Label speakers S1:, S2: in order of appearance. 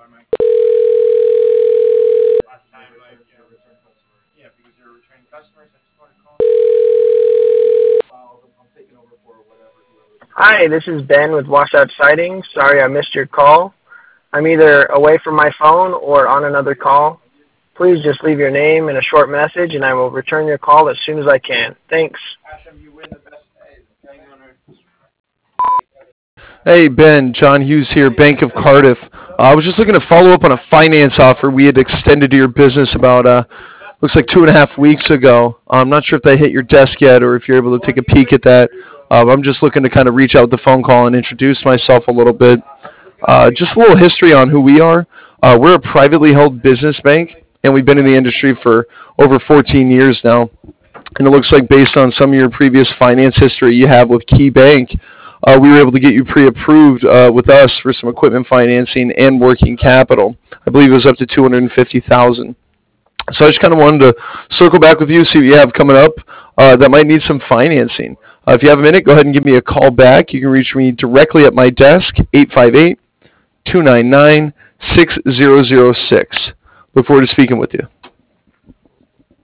S1: Hi, this is Ben with Washout Siding. Sorry I missed your call. I'm either away from my phone or on another call. Please just leave your name and a short message, and I will return your call as soon as I can. Thanks.
S2: Hey Ben, John Hughes here, Bank of Cardiff. I was just looking to follow up on a finance offer we had extended to your business about looks like 2.5 weeks ago. I'm not sure if that hit your desk yet or if you're able to take a peek at that. I'm just looking to kind of reach out with the phone call and introduce myself a little bit. Just a little history on who we are. We're a privately held business bank, and we've been in the industry for over 14 years now. And it looks like based on some of your previous finance history you have with Key Bank, we were able to get you pre-approved with us for some equipment financing and working capital. I believe it was up to $250,000. So I just kind of wanted to circle back with you, see what you have coming up that might need some financing. If you have a minute, go ahead and give me a call back. You can reach me directly at my desk, 858-299-6006. Look forward to speaking with you.